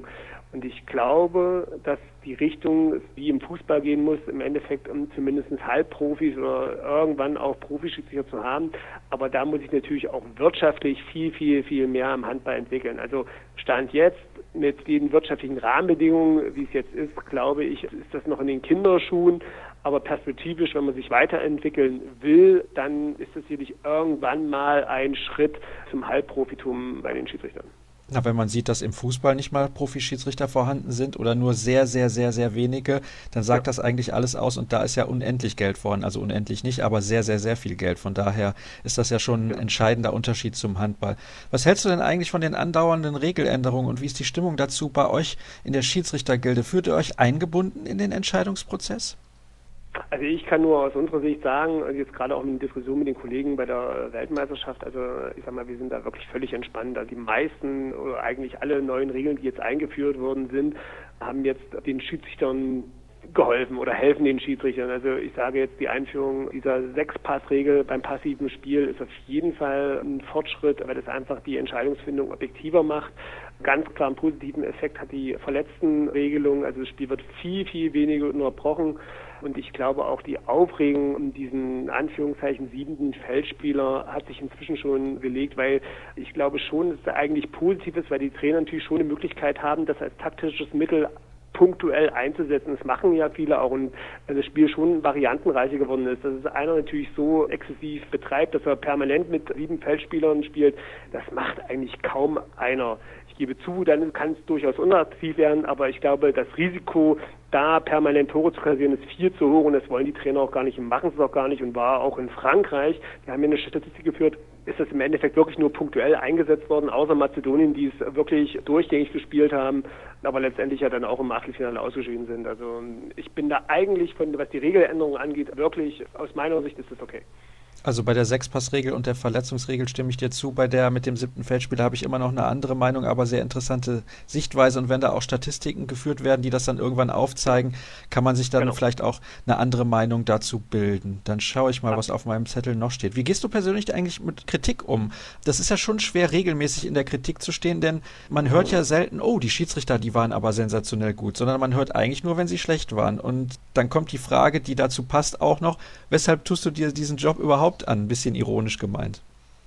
S3: Und ich glaube, dass die Richtung wie im Fußball gehen muss, im Endeffekt um zumindest Halbprofis oder irgendwann auch Profischiedsrichter zu haben. Aber da muss ich natürlich auch wirtschaftlich viel, viel, viel mehr am Handball entwickeln. Also Stand jetzt mit den wirtschaftlichen Rahmenbedingungen, wie es jetzt ist, glaube ich, ist das noch in den Kinderschuhen. Aber perspektivisch, wenn man sich weiterentwickeln will, dann ist das sicherlich irgendwann mal ein Schritt zum Halbprofitum bei den Schiedsrichtern.
S1: Na, wenn man sieht, dass im Fußball nicht mal Profischiedsrichter vorhanden sind oder nur sehr, sehr, sehr, sehr wenige, dann sagt ja. das eigentlich alles aus und da ist ja unendlich Geld vorhanden, also unendlich nicht, aber sehr, sehr, sehr viel Geld. Von daher ist das ja schon ein ja. entscheidender Unterschied zum Handball. Was hältst du denn eigentlich von den andauernden Regeländerungen und wie ist die Stimmung dazu bei euch in der Schiedsrichtergilde? Fühlt ihr euch eingebunden in den Entscheidungsprozess?
S3: Also ich kann nur aus unserer Sicht sagen, jetzt gerade auch in der Diskussion mit den Kollegen bei der Weltmeisterschaft, also ich sag mal, wir sind da wirklich völlig entspannt. Also die meisten oder eigentlich alle neuen Regeln, die jetzt eingeführt worden sind, haben jetzt den Schiedsrichtern geholfen oder helfen den Schiedsrichtern. Also ich sage jetzt, die Einführung dieser Sechs-Pass-Regel beim passiven Spiel ist auf jeden Fall ein Fortschritt, weil das einfach die Entscheidungsfindung objektiver macht. Ganz klar einen positiven Effekt hat die Verletztenregelung, also das Spiel wird viel, viel weniger unterbrochen. Und ich glaube auch die Aufregung um diesen Anführungszeichen siebenten Feldspieler hat sich inzwischen schon gelegt, weil ich glaube schon, dass es eigentlich positiv ist, weil die Trainer natürlich schon eine Möglichkeit haben, das als taktisches Mittel punktuell einzusetzen. Das machen ja viele auch und das Spiel schon variantenreicher geworden ist. Dass es einer natürlich so exzessiv betreibt, dass er permanent mit sieben Feldspielern spielt, das macht eigentlich kaum einer. Ich gebe zu, dann kann es durchaus unattraktiv werden, aber ich glaube, das Risiko, da permanent Tore zu kassieren, ist viel zu hoch und das wollen die Trainer auch gar nicht und machen es auch gar nicht und war auch in Frankreich, die haben ja eine Statistik geführt, ist das im Endeffekt wirklich nur punktuell eingesetzt worden, außer Mazedonien, die es wirklich durchgängig gespielt haben, aber letztendlich ja dann auch im Achtelfinale ausgeschieden sind. Also ich bin da eigentlich, von was die Regeländerungen angeht, wirklich, aus meiner Sicht ist das okay.
S1: Also bei der Sechspassregel und der Verletzungsregel stimme ich dir zu. Bei der mit dem siebten Feldspieler habe ich immer noch eine andere Meinung, aber sehr interessante Sichtweise. Und wenn da auch Statistiken geführt werden, die das dann irgendwann aufzeigen, kann man sich dann genau. vielleicht auch eine andere Meinung dazu bilden. Dann schaue ich mal, was auf meinem Zettel noch steht. Wie gehst du persönlich eigentlich mit Kritik um? Das ist ja schon schwer, regelmäßig in der Kritik zu stehen, denn man hört ja selten, oh, die Schiedsrichter, die waren aber sensationell gut, sondern man hört eigentlich nur, wenn sie schlecht waren. Und dann kommt die Frage, die dazu passt auch noch, weshalb tust du dir diesen Job überhaupt an, ein bisschen ironisch gemeint?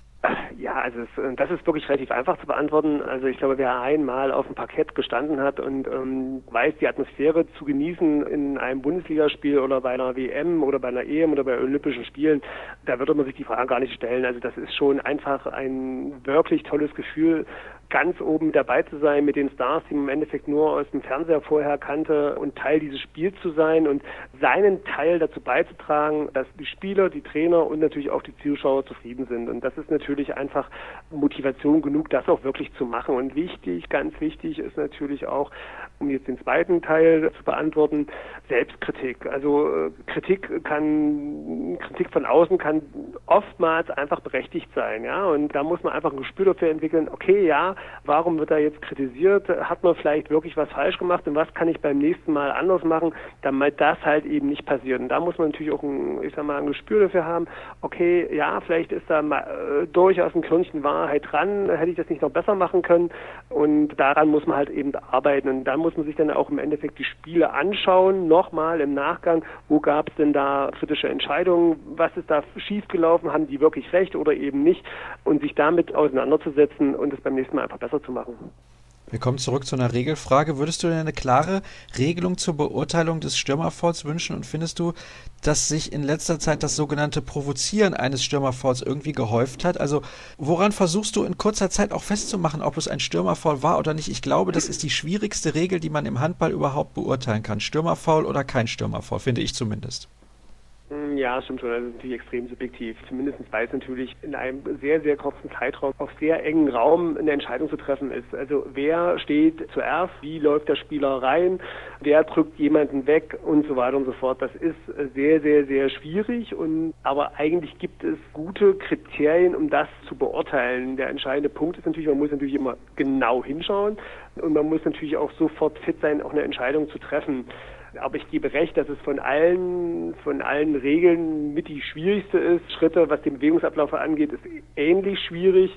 S3: Ja, also es, das ist wirklich relativ einfach zu beantworten. Also ich glaube, wer einmal auf dem Parkett gestanden hat und ähm, weiß, die Atmosphäre zu genießen in einem Bundesligaspiel oder bei einer W M oder bei einer E M oder bei Olympischen Spielen, da würde man sich die Frage gar nicht stellen. Also das ist schon einfach ein wirklich tolles Gefühl, ganz oben dabei zu sein mit den Stars, die man im Endeffekt nur aus dem Fernseher vorher kannte und Teil dieses Spiels zu sein und seinen Teil dazu beizutragen, dass die Spieler, die Trainer und natürlich auch die Zuschauer zufrieden sind. Und das ist natürlich einfach Motivation genug, das auch wirklich zu machen. Und wichtig, ganz wichtig ist natürlich auch, um jetzt den zweiten Teil zu beantworten, Selbstkritik. Also äh, Kritik kann, Kritik von außen kann oftmals einfach berechtigt sein, ja. Und da muss man einfach ein Gespür dafür entwickeln, okay, ja, warum wird da jetzt kritisiert? Hat man vielleicht wirklich was falsch gemacht und was kann ich beim nächsten Mal anders machen, damit das halt eben nicht passiert? Und da muss man natürlich auch ein, ich sag mal, ein Gespür dafür haben, okay, ja, vielleicht ist da mal, äh, durchaus ein Körnchen Wahrheit dran, hätte ich das nicht noch besser machen können? Und daran muss man halt eben arbeiten. Und dann muss man sich dann auch im Endeffekt die Spiele anschauen, nochmal im Nachgang, wo gab es denn da kritische Entscheidungen, was ist da schiefgelaufen, haben die wirklich recht oder eben nicht und sich damit auseinanderzusetzen und es beim nächsten Mal einfach besser zu machen.
S1: Wir kommen zurück zu einer Regelfrage. Würdest du dir eine klare Regelung zur Beurteilung des Stürmerfouls wünschen und findest du, dass sich in letzter Zeit das sogenannte Provozieren eines Stürmerfouls irgendwie gehäuft hat? Also woran versuchst du in kurzer Zeit auch festzumachen, ob es ein Stürmerfoul war oder nicht? Ich glaube, das ist die schwierigste Regel, die man im Handball überhaupt beurteilen kann. Stürmerfoul oder kein Stürmerfoul, finde ich zumindest.
S3: Ja, stimmt schon. Das ist natürlich extrem subjektiv. Zumindest weil es natürlich in einem sehr, sehr kurzen Zeitraum auf sehr engen Raum eine Entscheidung zu treffen ist. Also wer steht zuerst, wie läuft der Spieler rein, wer drückt jemanden weg und so weiter und so fort. Das ist sehr, sehr, sehr schwierig. Und aber eigentlich gibt es gute Kriterien, um das zu beurteilen. Der entscheidende Punkt ist natürlich, man muss natürlich immer genau hinschauen und man muss natürlich auch sofort fit sein, auch eine Entscheidung zu treffen. Aber ich gebe recht, dass es von allen, von allen Regeln mit die schwierigste ist. Schritte, was den Bewegungsablauf angeht, ist ähnlich schwierig.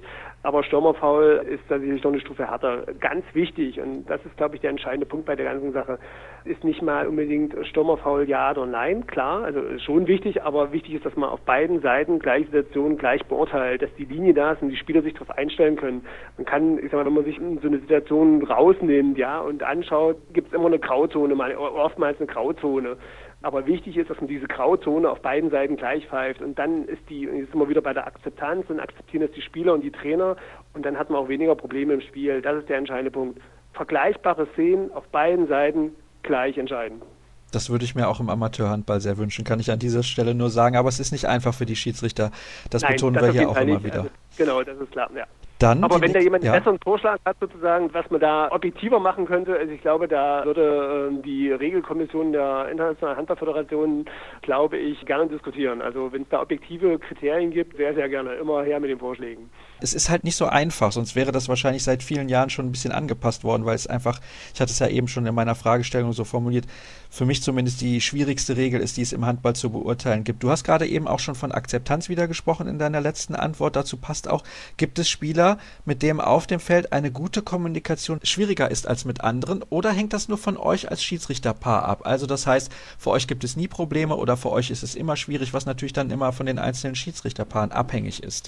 S3: Aber Stürmerfoul ist da sicherlich noch eine Stufe härter. Ganz wichtig, und das ist, glaube ich, der entscheidende Punkt bei der ganzen Sache, ist nicht mal unbedingt Stürmerfoul ja oder nein, klar, also ist schon wichtig, aber wichtig ist, dass man auf beiden Seiten gleiche Situationen gleich beurteilt, dass die Linie da ist und die Spieler sich darauf einstellen können. Man kann, ich sag mal, wenn man sich so eine Situation rausnimmt, ja, und anschaut, gibt es immer eine Grauzone, oftmals eine Grauzone. Aber wichtig ist, dass man diese Grauzone auf beiden Seiten gleich pfeift. Und dann ist die, jetzt sind wir wieder bei der Akzeptanz, und akzeptieren das die Spieler und die Trainer. Und dann hat man auch weniger Probleme im Spiel. Das ist der entscheidende Punkt. Vergleichbare Szenen auf beiden Seiten gleich entscheiden.
S1: Das würde ich mir auch im Amateurhandball sehr wünschen, kann ich an dieser Stelle nur sagen. Aber es ist nicht einfach für die Schiedsrichter. Das
S3: Nein,
S1: betonen
S3: das
S1: wir hier auch immer
S3: nicht.
S1: wieder.
S3: Also, genau, das ist klar, ja.
S1: Dann
S3: Aber wenn da jemand einen
S1: ja.
S3: besseren Vorschlag hat, sozusagen, was man da objektiver machen könnte, also ich glaube, da würde äh, die Regelkommission der Internationalen Handballföderation, glaube ich, gerne diskutieren. Also wenn es da objektive Kriterien gibt, sehr, sehr gerne. Immer her mit den Vorschlägen.
S1: Es ist halt nicht so einfach, sonst wäre das wahrscheinlich seit vielen Jahren schon ein bisschen angepasst worden, weil es einfach, ich hatte es ja eben schon in meiner Fragestellung so formuliert, für mich zumindest die schwierigste Regel ist, die es im Handball zu beurteilen gibt. Du hast gerade eben auch schon von Akzeptanz wieder gesprochen in deiner letzten Antwort. Dazu passt auch, gibt es Spieler, mit denen auf dem Feld eine gute Kommunikation schwieriger ist als mit anderen, oder hängt das nur von euch als Schiedsrichterpaar ab? Also das heißt, für euch gibt es nie Probleme oder für euch ist es immer schwierig, was natürlich dann immer von den einzelnen Schiedsrichterpaaren abhängig ist.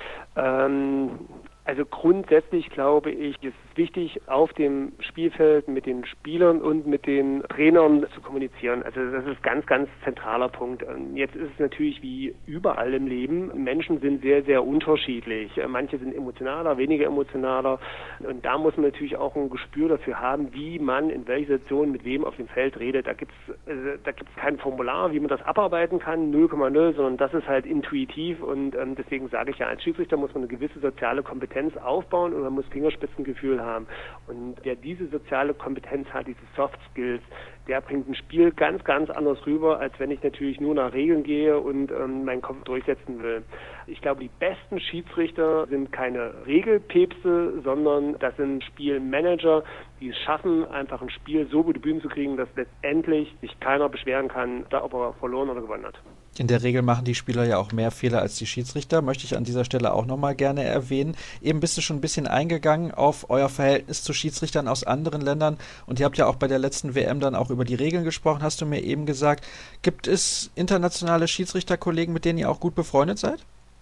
S3: Ähm, also grundsätzlich glaube ich, ist es wichtig, auf dem Spielfeld mit den Spielern und mit den Trainern zu kommunizieren. Also das ist ein ganz, ganz zentraler Punkt. Jetzt ist es natürlich wie überall im Leben. Menschen sind sehr, sehr unterschiedlich. Manche sind emotionaler, weniger emotionaler. Und da muss man natürlich auch ein Gespür dafür haben, wie man in welcher Situation mit wem auf dem Feld redet. Da gibt es also, da gibt's kein Formular, wie man das abarbeiten kann, null Komma null, sondern das ist halt intuitiv. Und ähm, deswegen sage ich ja, als Schiedsrichter muss man eine gewisse soziale Kompetenz aufbauen und man muss Fingerspitzengefühl haben. Und wer diese soziale Kompetenz hat, diese Soft Skills, der bringt ein Spiel ganz, ganz anders rüber, als wenn ich natürlich nur nach Regeln gehe und ähm, meinen Kopf durchsetzen will. Ich glaube, die besten Schiedsrichter sind keine Regelpäpste, sondern das sind Spielmanager, die es schaffen, einfach ein Spiel so über die Bühne zu kriegen, dass letztendlich sich keiner beschweren kann, ob er verloren oder gewonnen hat.
S1: In der Regel machen die Spieler ja auch mehr Fehler als die Schiedsrichter, möchte ich an dieser Stelle auch nochmal gerne erwähnen. Eben bist du schon ein bisschen eingegangen auf euer Verhältnis zu Schiedsrichtern aus anderen Ländern und ihr habt ja auch bei der letzten W M dann auch über die Regeln gesprochen, hast du mir eben gesagt. Gibt es internationale Schiedsrichterkollegen, mit denen ihr auch gut befreundet seid?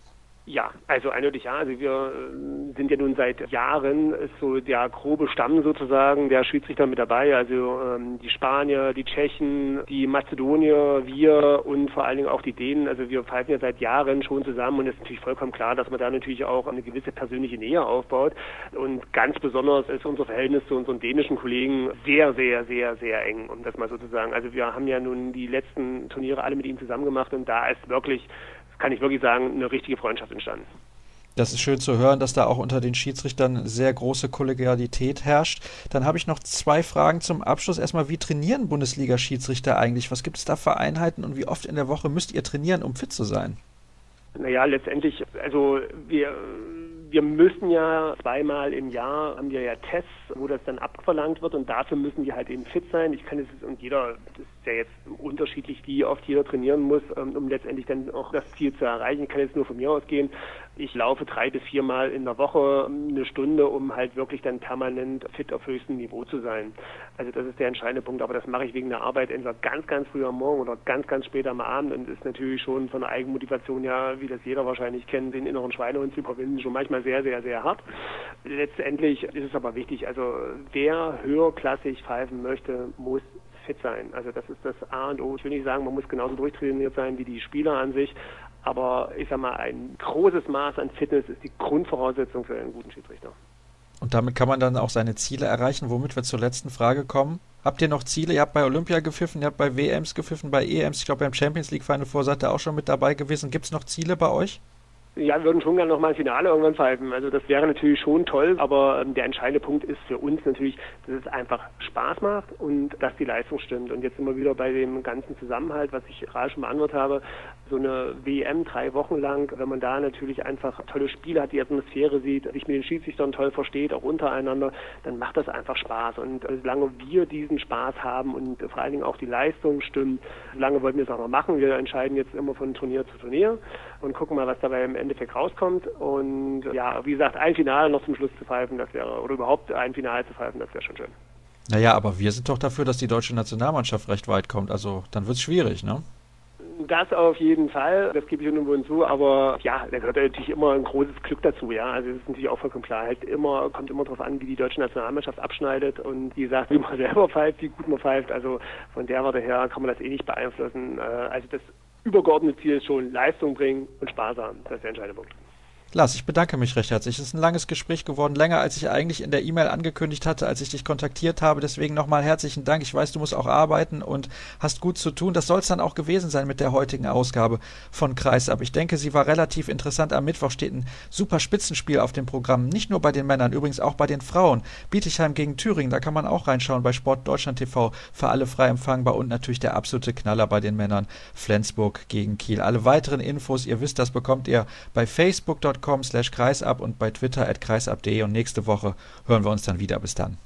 S3: Ja, also eindeutig ja. Also wir sind ja nun seit Jahren, ist so der grobe Stamm sozusagen der Schiedsrichter mit dabei. Also ähm, die Spanier, die Tschechen, die Mazedonier, wir und vor allen Dingen auch die Dänen. Also wir pfeifen ja seit Jahren schon zusammen und es ist natürlich vollkommen klar, dass man da natürlich auch eine gewisse persönliche Nähe aufbaut. Und ganz besonders ist unser Verhältnis zu unseren dänischen Kollegen sehr, sehr, sehr, sehr eng, um das mal so zu sagen. Also wir haben ja nun die letzten Turniere alle mit ihnen zusammen gemacht und da ist wirklich, kann ich wirklich sagen, eine richtige Freundschaft entstanden.
S1: Das ist schön zu hören, dass da auch unter den Schiedsrichtern sehr große Kollegialität herrscht. Dann habe ich noch zwei Fragen zum Abschluss. Erstmal, wie trainieren Bundesliga-Schiedsrichter eigentlich? Was gibt es da für Einheiten und wie oft in der Woche müsst ihr trainieren, um fit zu sein?
S3: Naja, letztendlich, also wir... Wir müssen ja zweimal im Jahr, haben wir ja Tests, wo das dann abverlangt wird und dafür müssen die halt eben fit sein. Ich kann es, und jeder, das ist ja jetzt unterschiedlich, wie oft jeder trainieren muss, um letztendlich dann auch das Ziel zu erreichen. Ich kann jetzt nur von mir ausgehen. Ich laufe drei bis viermal in der Woche eine Stunde, um halt wirklich dann permanent fit auf höchstem Niveau zu sein. Also das ist der entscheidende Punkt, aber das mache ich wegen der Arbeit entweder ganz, ganz früh am Morgen oder ganz, ganz spät am Abend und ist natürlich schon von der Eigenmotivation ja, wie das jeder wahrscheinlich kennt, den inneren Schweinehund zu überwinden, schon manchmal sehr, sehr, sehr hart. Letztendlich ist es aber wichtig, also wer höherklassig pfeifen möchte, muss fit sein. Also das ist das A und O. Ich will nicht sagen, man muss genauso durchtrainiert sein wie die Spieler an sich, aber ich sag mal, ein großes Maß an Fitness ist die Grundvoraussetzung für einen guten Schiedsrichter.
S1: Und damit kann man dann auch seine Ziele erreichen, womit wir zur letzten Frage kommen. Habt ihr noch Ziele? Ihr habt bei Olympia gepfiffen, ihr habt bei W Ms gepfiffen, bei E Ms, ich glaube beim Champions League Final Four seid ihr auch schon mit dabei gewesen. Gibt es noch Ziele bei euch?
S3: Ja, wir würden schon gerne nochmal ein Finale irgendwann pfeifen. Also das wäre natürlich schon toll, aber ähm, der entscheidende Punkt ist für uns natürlich, dass es einfach Spaß macht und dass die Leistung stimmt. Und jetzt sind wir wieder bei dem ganzen Zusammenhalt, was ich gerade schon beantwortet habe. So eine W M drei Wochen lang, wenn man da natürlich einfach tolle Spiele hat, die Atmosphäre sieht, sich mit den Schiedsrichtern toll versteht, auch untereinander, dann macht das einfach Spaß. Und solange wir diesen Spaß haben und vor allen Dingen auch die Leistung stimmt, solange wollten wir es auch noch machen. Wir entscheiden jetzt immer von Turnier zu Turnier und gucken mal, was dabei im Endeffekt rauskommt. Und ja, wie gesagt, ein Finale noch zum Schluss zu pfeifen, das wäre, oder überhaupt ein Finale zu pfeifen, das wäre schon schön.
S1: Naja, aber wir sind doch dafür, dass die deutsche Nationalmannschaft recht weit kommt. Also dann wird es schwierig, ne?
S3: Das auf jeden Fall, das gebe ich irgendwo hinzu, aber ja, da gehört natürlich immer ein großes Glück dazu, ja, also das ist natürlich auch vollkommen klar, halt immer, kommt immer darauf an, wie die deutsche Nationalmannschaft abschneidet und wie gesagt, wie man selber pfeift, wie gut man pfeift, also von der Warte her kann man das eh nicht beeinflussen, also das übergeordnete Ziel ist schon Leistung bringen und Spaß haben, das ist der entscheidende Punkt.
S1: Lars, ich bedanke mich recht herzlich. Es ist ein langes Gespräch geworden, länger als ich eigentlich in der E-Mail angekündigt hatte, als ich dich kontaktiert habe. Deswegen nochmal herzlichen Dank. Ich weiß, du musst auch arbeiten und hast gut zu tun. Das soll es dann auch gewesen sein mit der heutigen Ausgabe von Kreisab. Ich denke, sie war relativ interessant. Am Mittwoch steht ein super Spitzenspiel auf dem Programm. Nicht nur bei den Männern, übrigens auch bei den Frauen. Bietigheim gegen Thüringen, da kann man auch reinschauen bei Sport Deutschland T V. Für alle frei empfangbar und natürlich der absolute Knaller bei den Männern. Flensburg gegen Kiel. Alle weiteren Infos, ihr wisst, das bekommt ihr bei facebook punkt com slash kreisab und bei Twitter at kreisab punkt de und nächste Woche hören wir uns dann wieder. Bis dann.